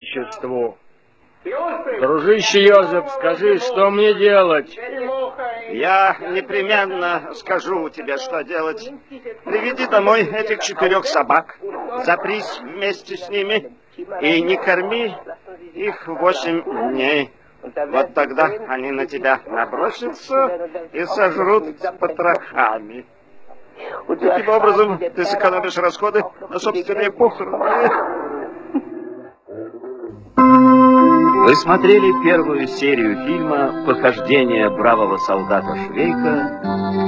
Величеству. Дружище Йозеф, скажи, что мне делать? Я непременно скажу тебе, что делать. Приведи домой этих 4 собак, запрись вместе с ними и не корми их 8 дней. Вот тогда они на тебя набросятся и сожрут с потрохами. Таким образом, ты сэкономишь расходы на собственные похороны. Вы смотрели первую серию фильма «Похождение бравого солдата Швейка».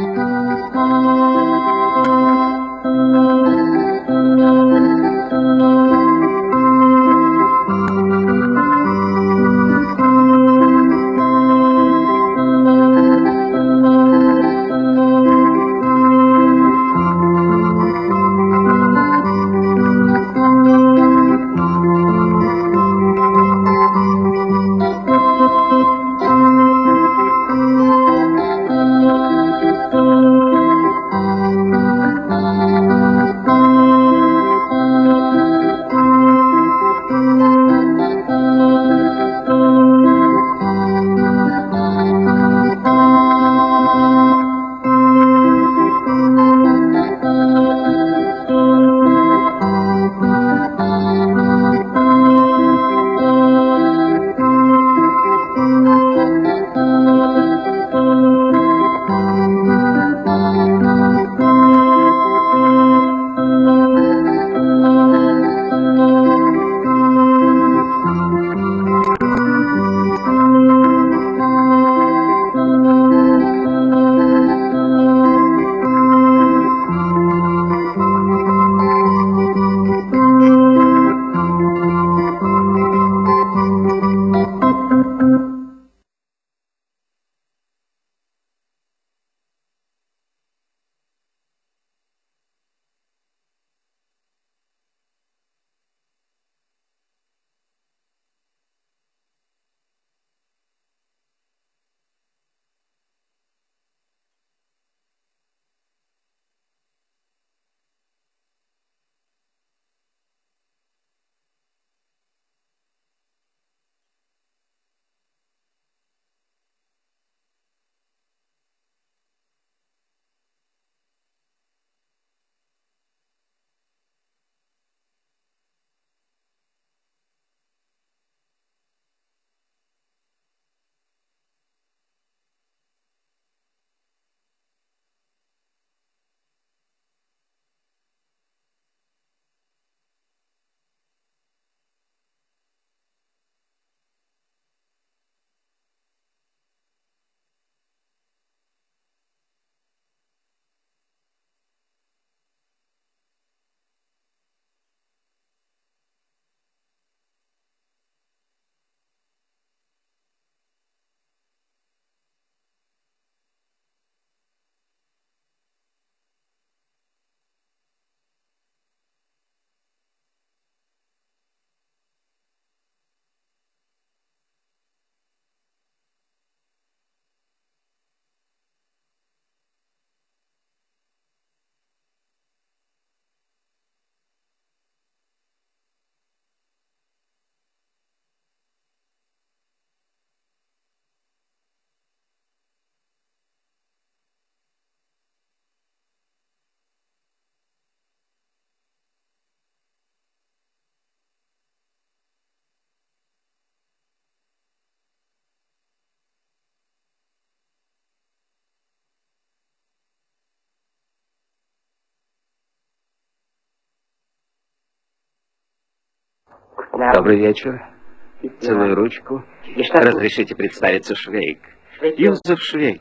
Добрый вечер. Целую ручку. Разрешите представиться, Швейк. Йозеф Швейк.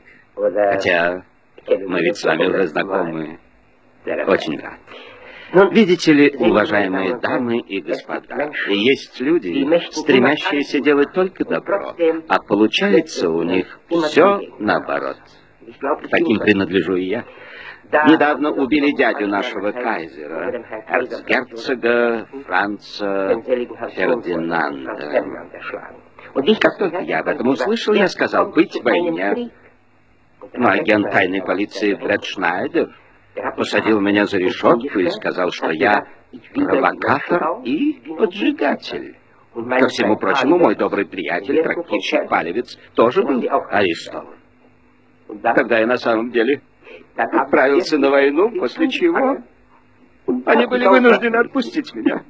Хотя мы ведь с вами уже знакомы. Очень рад. Видите ли, уважаемые дамы и господа, есть люди, стремящиеся делать только добро, а получается у них все наоборот. Таким принадлежу и я. Недавно убили дядю нашего кайзера, эрцгерцога Франца Фердинанда. Как только я об этом услышал, я сказал, быть войне. Но агент тайной полиции Фред Шнайдер посадил меня за решетку и сказал, что я провокатор и поджигатель. Ко всему прочему, мой добрый приятель, трактирщик Палевец, тоже был арестован. Когда я на самом деле отправился на войну, после чего они были вынуждены отпустить меня.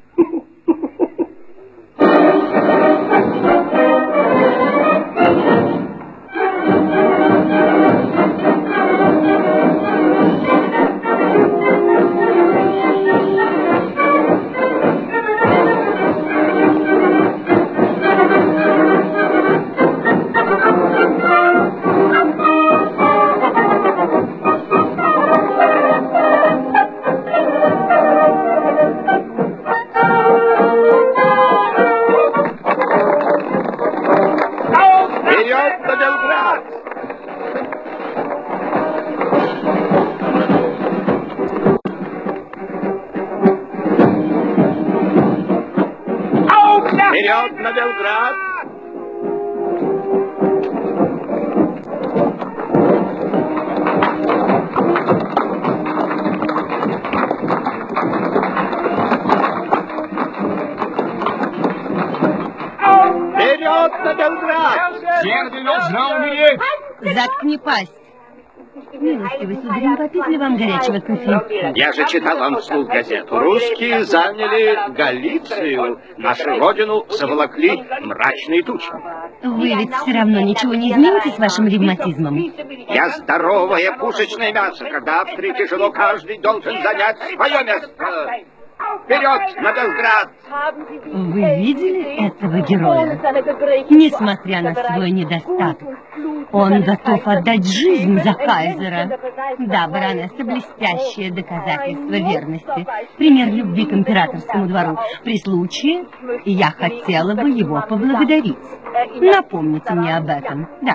Вперед на Белград! Вперед на Белград! Сердце должна умереть! Заткни пасть. Милостивый сударь, не попить ли вам горячего кофе? Я же читал вам вслух газету. Русские заняли Галицию. Нашу родину заволокли мрачные тучи. Вы ведь все равно ничего не измените с вашим ревматизмом. Я здоровое пушечное мясо. Когда Австрии тяжело, каждый должен занять свое место. Вперед на Белград! Вы видели этого героя? Несмотря на свой недостаток, он готов отдать жизнь за кайзера. Да, баронесса, блестящее доказательство верности. Пример любви к императорскому двору. При случае я хотела бы его поблагодарить. Напомните мне об этом. Да.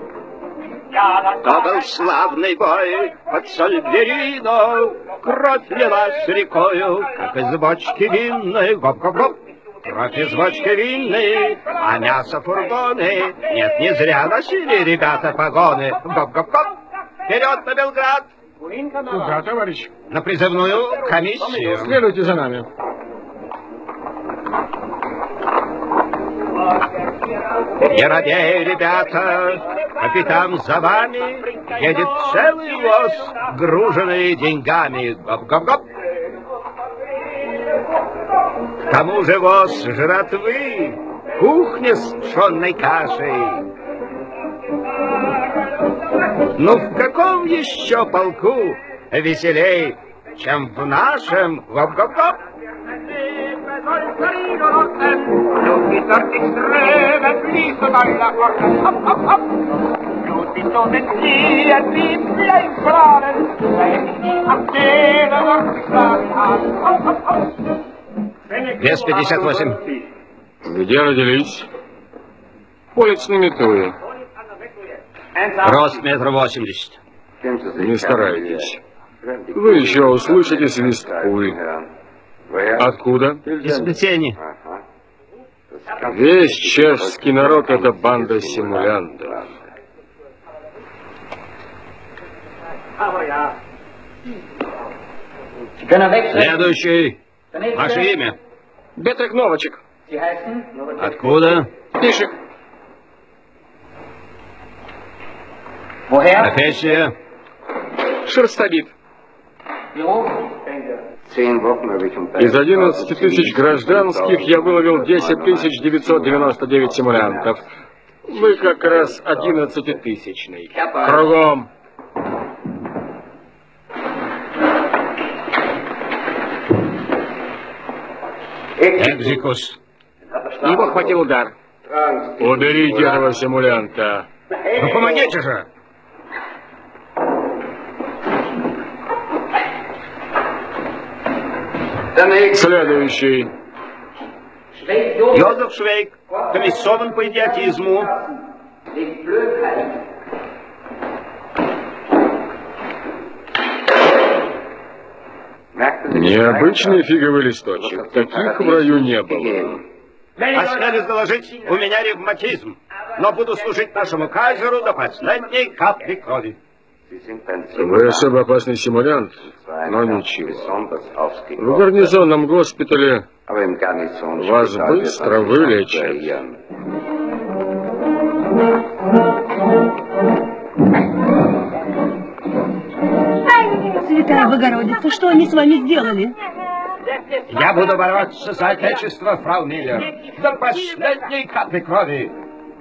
То был славный бой под Сальверино, кровь лилась рекою, как из бочки винной, гоп-гоп-гоп. Кровь из бочки винной, а мясо фургоны. Нет, не зря носили ребята погоны. Гоп-гоп-гоп. Вперед на Белград! Куда, товарищ? На призывную комиссию. Следуйте за нами. Не радей, ребята, капитан за вами, едет целый воз, груженный деньгами. Гоп-гоп-гоп. К тому же воз жратвы, кухня с пшенной кашей. Ну в каком еще полку веселей, чем в нашем? Гоп-гоп-гоп. Вес 58. Где родились? Улиц Наметуя. Рост 1,80 м. Не старайтесь. Вы еще услышите свист пуль. Откуда? Из плетени. Весь чешский народ — это банда симулянтов. Следующий. Ваше имя? Бетрик Новачек. Откуда? Пишек. Профессия? Шерстобит. Из 11 тысяч гражданских я выловил 10 999 симулянтов. Вы как раз 11-тысячный. Кругом. Экзикус. Его хватил удар. Уберите этого симулянта. Ну помогите же. Следующий. Йозеф Швейк, комиссован по идиотизму. Необычный фиговый листочек. Таких в раю не было. Осмелюсь доложить, у меня ревматизм, но буду служить нашему кайзеру до последней капли крови. Вы особо опасный симулянт, но ничего. В гарнизонном госпитале вас быстро вылечат. Святая Богородица, что они с вами сделали? Я буду бороться за отечество, фрау Миллер, до последней капли крови.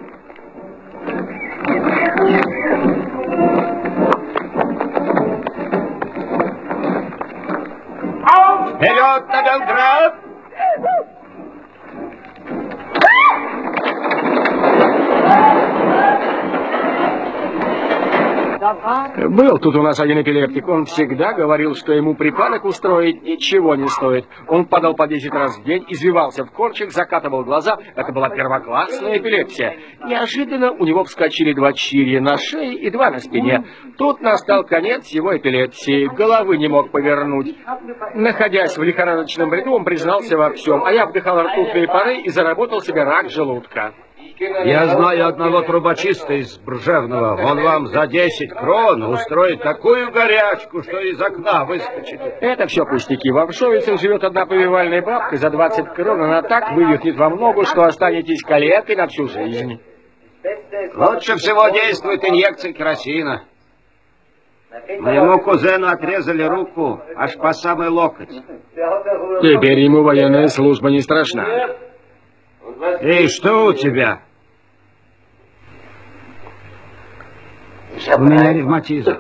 Вперед на Белград! Был тут у нас один эпилептик. Он всегда говорил, что ему припадок устроить ничего не стоит. Он падал по 10 раз в день, извивался в корчик, закатывал глаза. Это была первоклассная эпилепсия. Неожиданно у него вскочили 2 чирья на шее и 2 на спине. Тут настал конец его эпилепсии. Головы не мог повернуть. Находясь в лихорадочном бреду, он признался во всем. А я вдыхал ртутные пары и заработал себе рак желудка. Я знаю одного трубочиста из Бржевного. Он вам за 10 крон устроит такую горячку, что из окна выскочит. Это все пустяки. В Амшовицах живет одна повивальная бабка. За 20 крон она так вывихнет вам ногу, что останетесь калекой на всю жизнь. Лучше всего действует инъекция керосина. Моему кузену отрезали руку аж по самый локоть. Теперь ему военная служба не страшна. Эй, что у тебя? У меня ревматизм.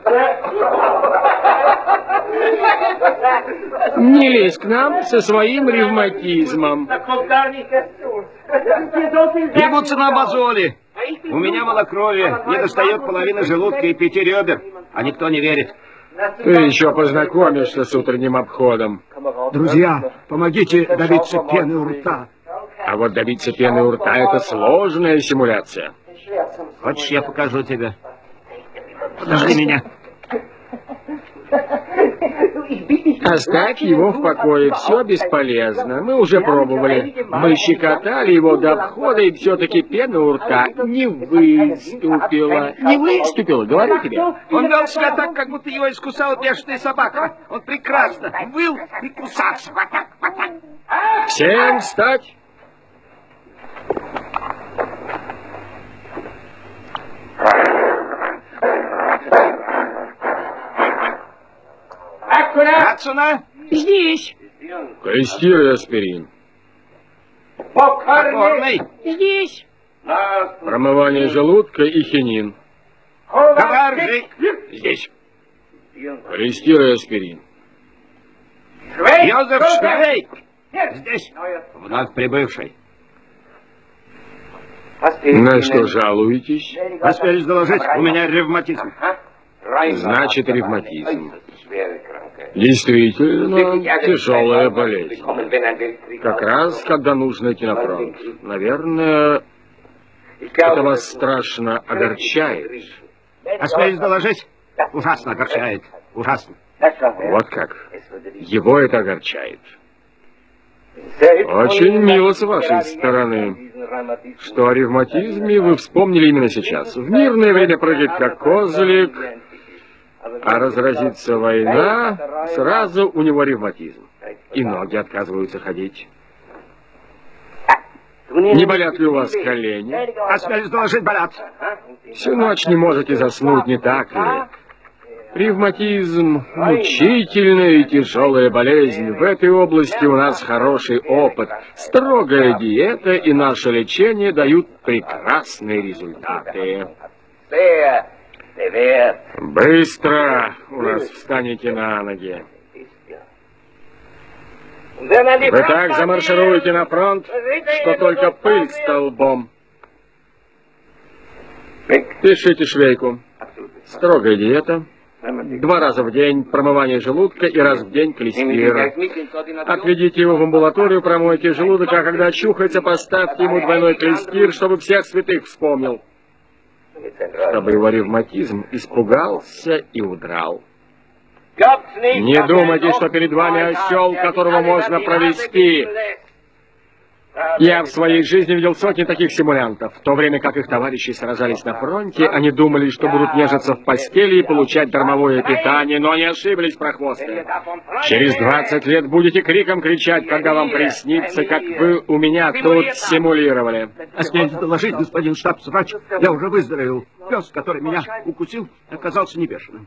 Не лезь к нам со своим ревматизмом. Ибуцина мозоли. У меня малокровие, не достает половины желудка и 5 ребер, а никто не верит. Ты еще познакомишься с утренним обходом. Друзья, помогите добиться пены у рта. А вот добиться пены у рта — это сложная симуляция. Хочешь, я покажу тебе? Подожди меня. Оставь его в покое, все бесполезно. Мы уже пробовали. Мы щекотали его до обхода, и все-таки пена у рта не выступила. Не выступила, говорю тебе. Он вел себя так, как будто его искусала бешеная собака. Он прекрасно выл и кусался. Вот так, вот так. Всем встать! Ацуна? Здесь. Клестир и аспирин. Покорный. Здесь. Промывание желудка и хинин. Коваржик. Здесь. Клестир и аспирин. Йозеф Швейк. Здесь. Вновь прибывший. На что жалуетесь? Осмелюсь доложить, у меня ревматизм. Значит, ревматизм. Действительно, тяжелая болезнь. Как раз, когда нужно идти на фронт. Наверное, это вас страшно огорчает. Осмелюсь доложить, ужасно огорчает. Ужасно. Вот как. Его это огорчает. Очень мило с вашей стороны, что о ревматизме вы вспомнили именно сейчас. В мирное время прыгать как козлик, а разразится война, сразу у него ревматизм. И ноги отказываются ходить. Не болят ли у вас колени? Осмелюсь доложить, болят. Всю ночь не можете заснуть, не так ли? Ревматизм — мучительная и тяжелая болезнь. В этой области у нас хороший опыт. Строгая диета и наше лечение дают прекрасные результаты. Быстро у нас встанете на ноги. Вы так замаршируете на фронт, что только пыль столбом. Пишите Швейку. Строгая диета. 2 раза в день промывание желудка и раз в день клестир. Отведите его в амбулаторию, промойте желудок, а когда очухается, поставьте ему двойной клестир, чтобы всех святых вспомнил. Чтобы его ревматизм испугался и удрал. Не думайте, что перед вами осел, которого можно провести. Я в своей жизни видел сотни таких симулянтов. В то время как их товарищи сражались на фронте, они думали, что будут нежиться в постели и получать дармовое питание, но они ошиблись, прохвосты. Через 20 лет будете криком кричать, когда вам приснится, как вы у меня тут симулировали. Осмелюсь доложить, господин штабс-врач, я уже выздоровел. Пес, который меня укусил, оказался не бешеным.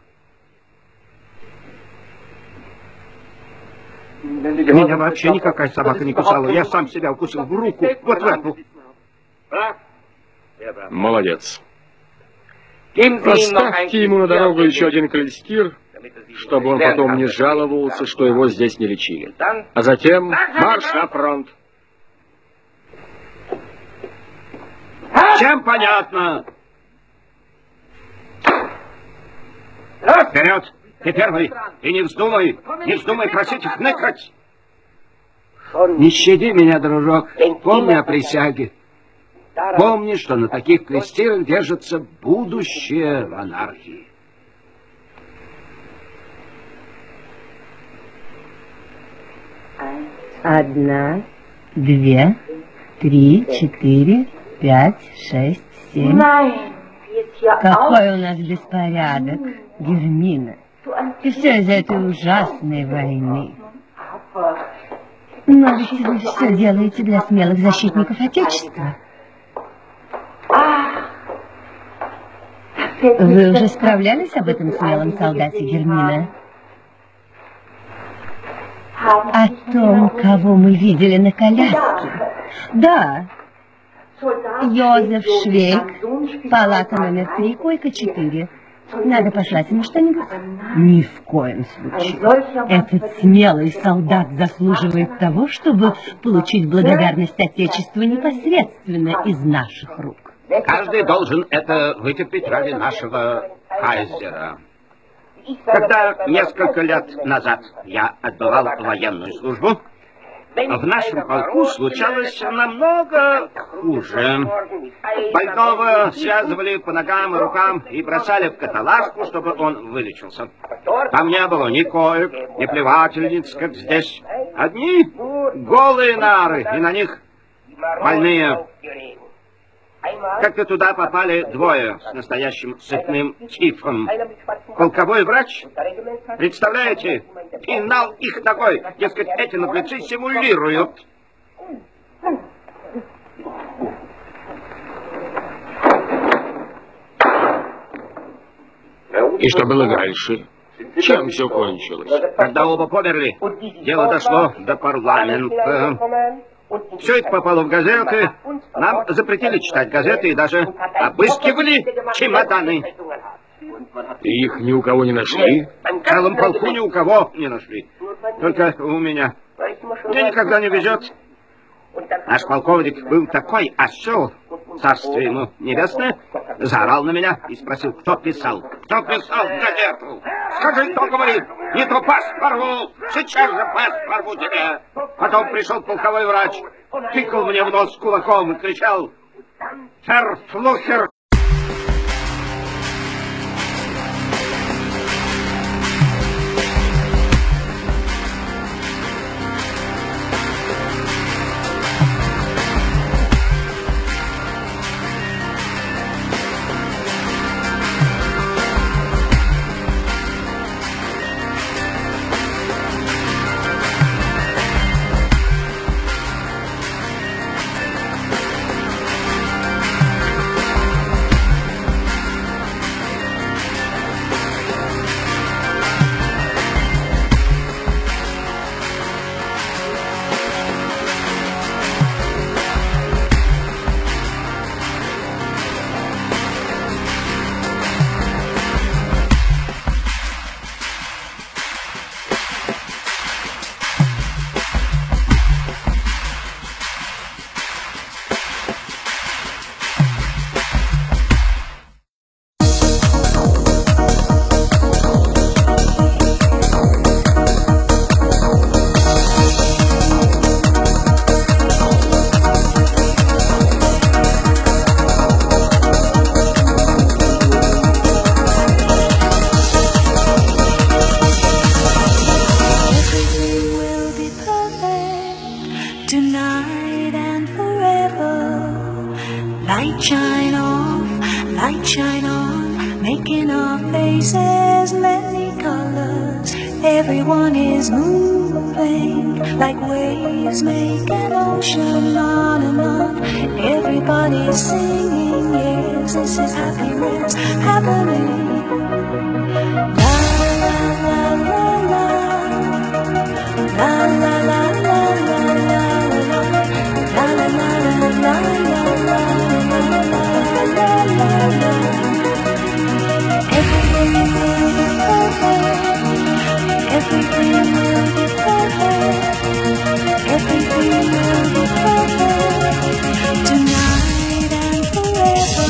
Меня вообще никакая собака не кусала. Я сам себя укусил в руку. Вот в эту. Молодец. Поставьте ему на дорогу еще один клестир, чтобы он потом не жаловался, что его здесь не лечили. А затем марш на фронт. Чем понятно? Вперед! Ты первый! И не вздумай просить их ныкать! Не щади меня, дружок. Помни о присяге. Помни, что на таких клестирах держится будущее монархии. Одна, две, три, четыре, 5, 6, 7. Какой у нас беспорядок, Гермина. И все из-за этой ужасной войны. Но ведь вы все делаете для смелых защитников Отечества. Вы уже справлялись об этом смелом солдате, Гермина? О том, кого мы видели на коляске? Да. Йозеф Швейк, палата номер 3, койка 4. Надо послать ему что-нибудь? Ни в коем случае. Этот смелый солдат заслуживает того, чтобы получить благодарность Отечеству непосредственно из наших рук. Каждый должен это вытерпеть ради нашего кайзера. Когда несколько лет назад я отбывал военную службу, в нашем полку случалось намного хуже. Больного связывали по ногам и рукам и бросали в каталажку, чтобы он вылечился. Там не было ни коек, ни плевательниц, как здесь. Одни голые нары, и на них больные. Как-то туда попали двое с настоящим цепным тифом. Полковой врач, представляете, пинал их ногой, дескать, эти наглецы симулируют. И что было дальше? Чем все кончилось? Когда оба померли, дело дошло до парламента. Все это попало в газеты. Нам запретили читать газеты и даже обыскивали чемоданы. Их ни у кого не нашли? В целом полку ни у кого не нашли. Только у меня. Мне никогда не везет. Наш полковник был такой осел, царствие ему небесное, заорал на меня и спросил, кто писал газету. Скажи, кто говорит, не то пас порву, сейчас же пас порву тебе. Потом пришел полковой врач, тыкал мне в нос кулаком и кричал, «Ферфлухер!» Light shine on, making our faces many colors. Everyone is moving like waves make an ocean on and on. Everybody's singing, yes, this is happiness happening. La la la la la, la la la la la la, la la la la la la. Everything will be perfect. Everything will be perfect. Everything will be perfect tonight and forever.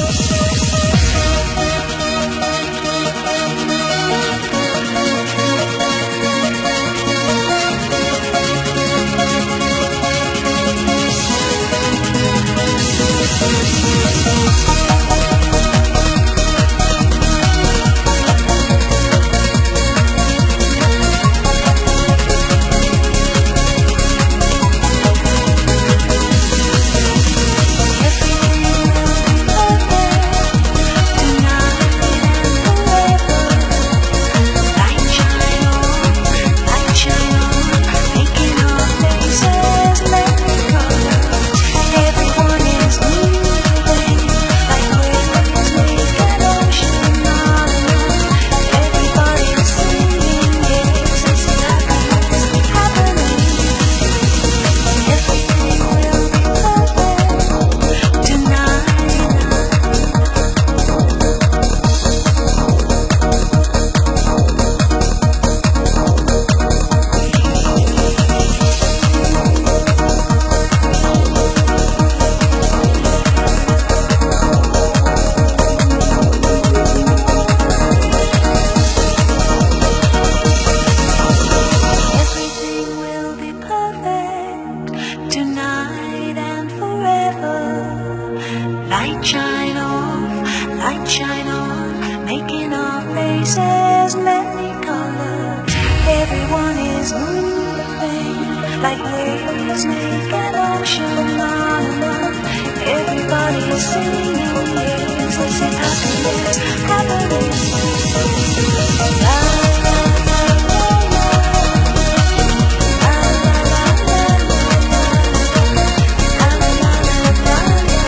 Light shine on, making our faces many colors. Everyone is moving like waves make an ocean on and on. Everybody is singing, yes, this is happiness happening. La la la la la, la la la la la, la la la la la.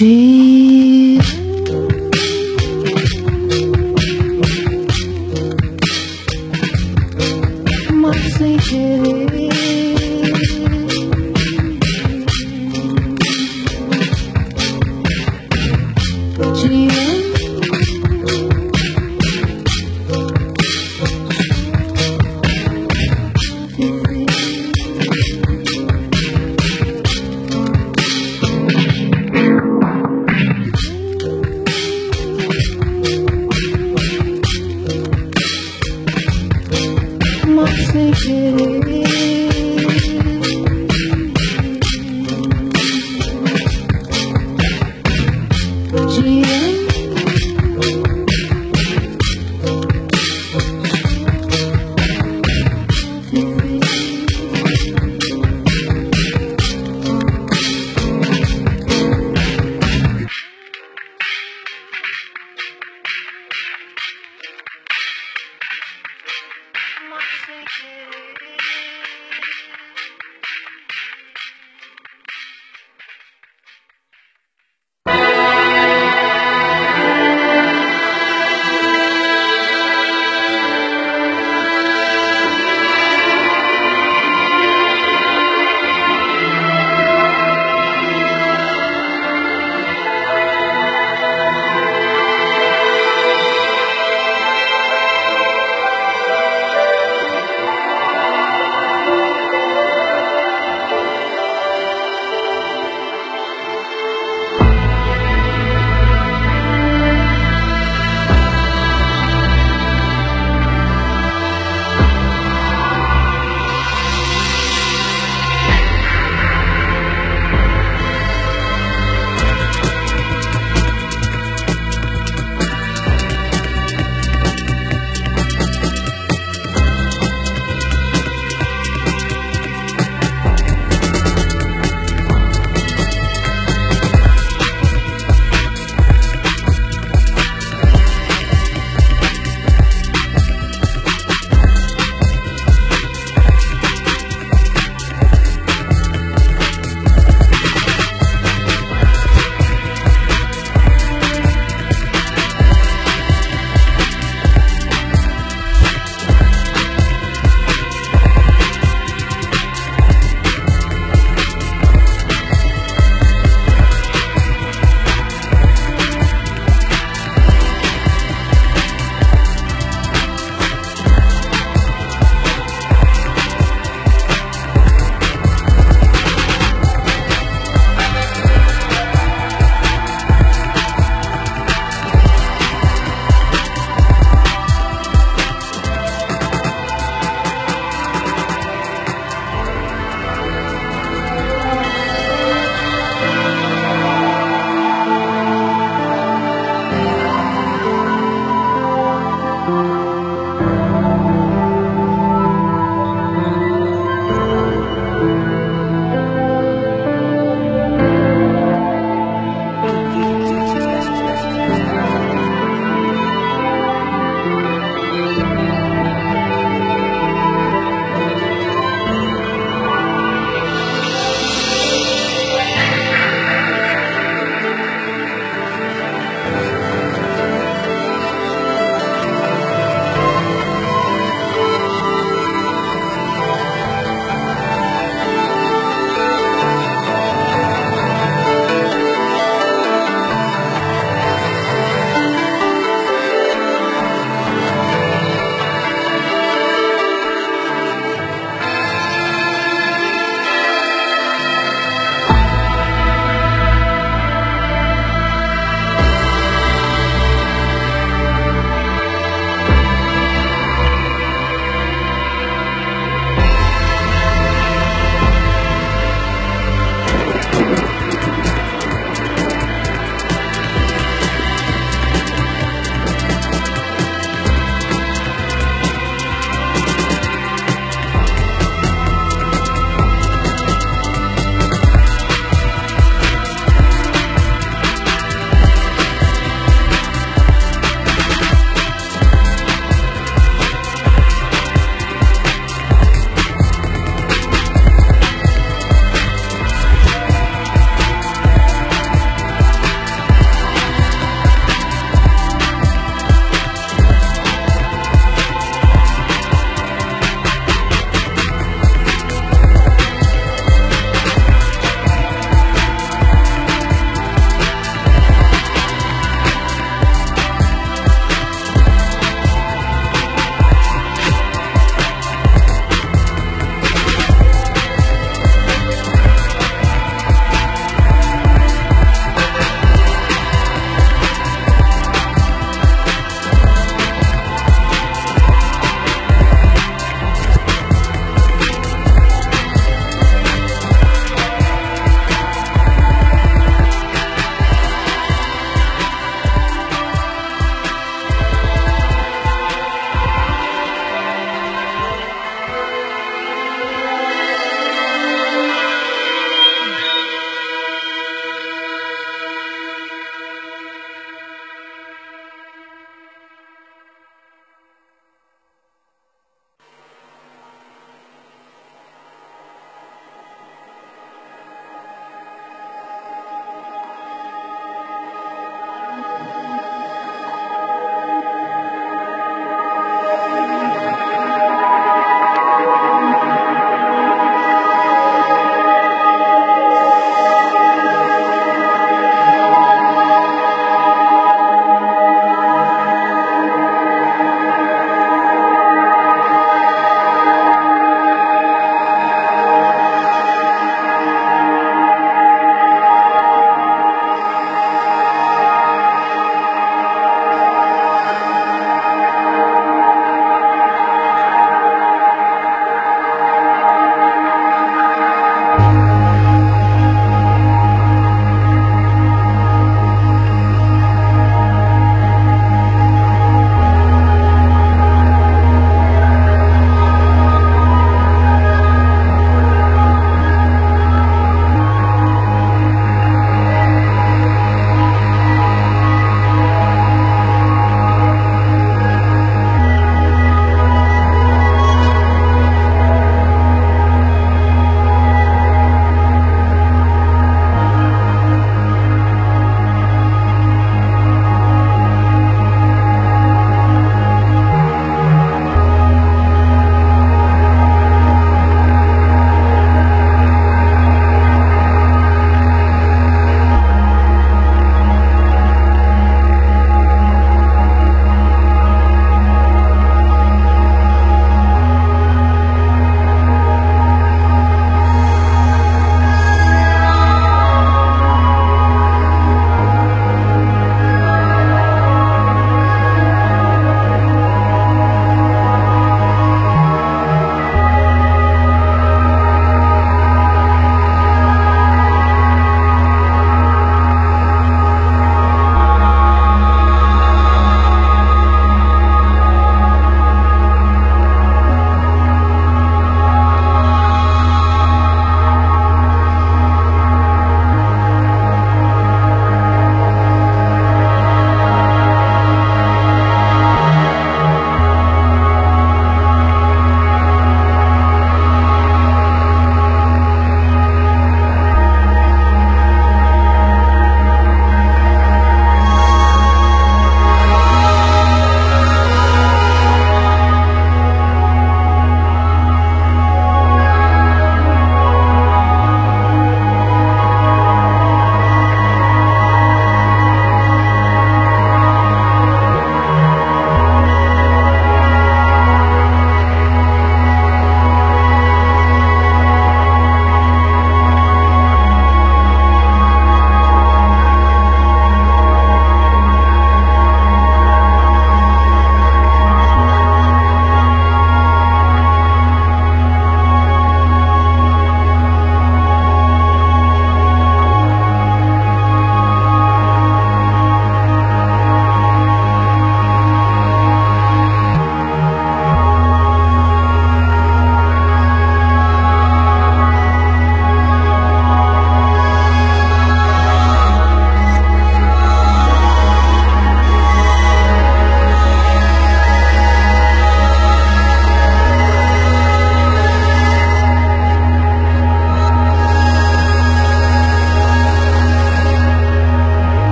She my sweet my secret.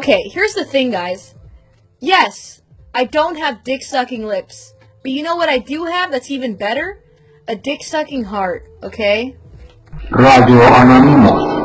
Okay, here's the thing, guys. Yes, I don't have dick-sucking lips. But you know what I do have that's even better? A dick-sucking heart, okay? Radio Anonymous.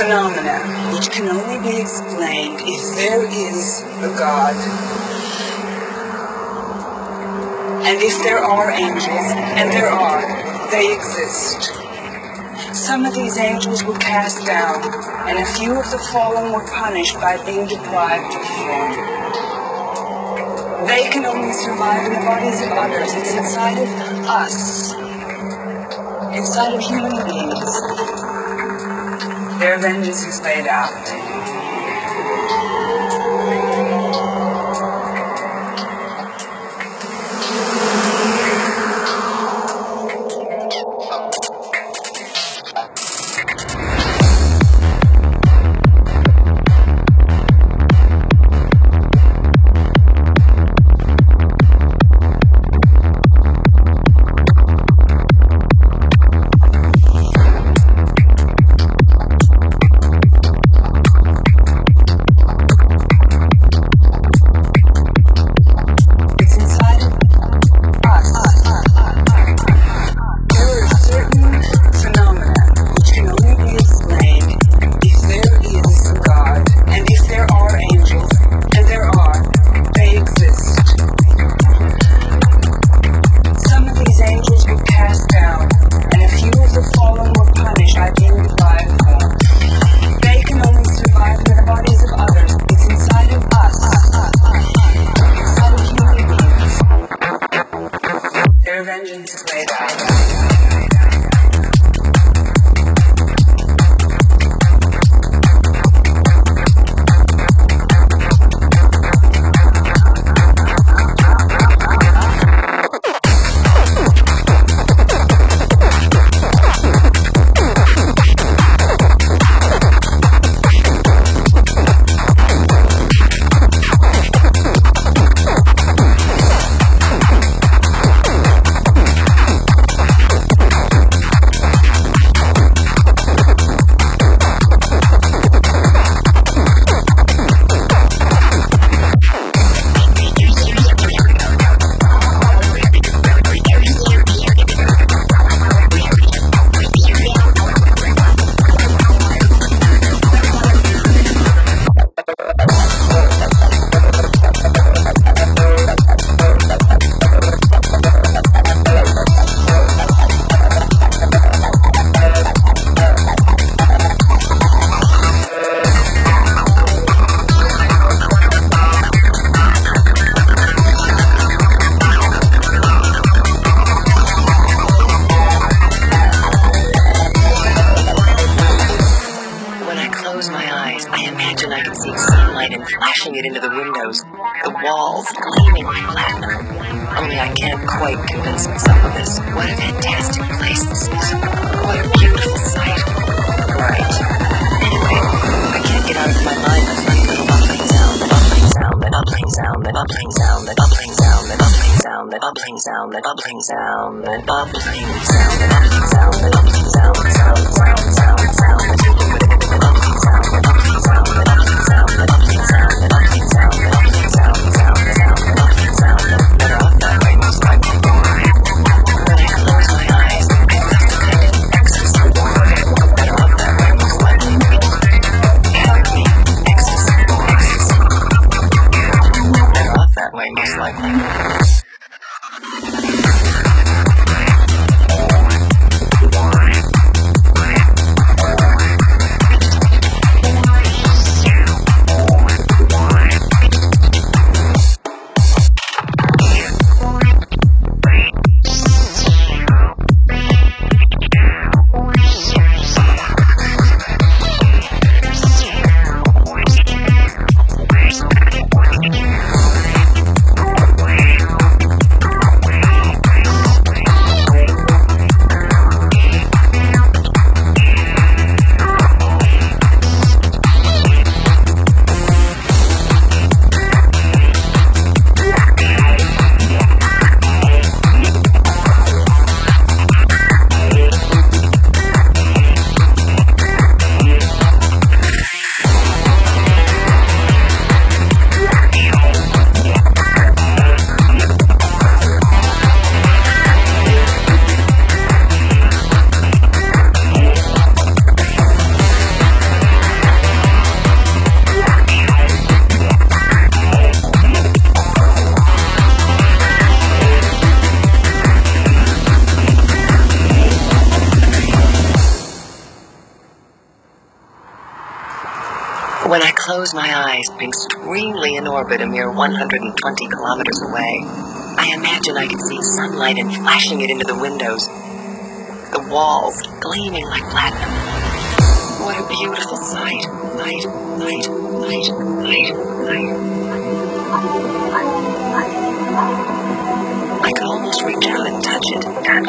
phenomena which can only be explained if there is a God. And if there are angels, and there are, they exist. Some of these angels were cast down, and a few of the fallen were punished by being deprived of form. They can only survive in the bodies of others. It's inside of us, inside of human beings. Their vengeance is laid out. When I close my eyes, being supremely in orbit a mere 120 kilometers away, I imagine I can see sunlight and flashing it into the windows, the walls gleaming like platinum. What a beautiful sight. Light, light, light, light, light. I could almost reach out and touch it.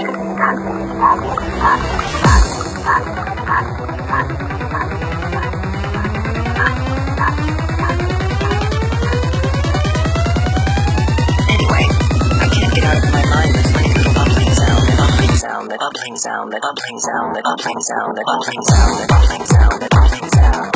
Anyway, I can't get out of my mind this funny little bubbling sound, the bubbling sound, the bubbling sound, the bubbling sound, the bubbling sound, the bubbling sound, the bubbling sound, the bubbling sound.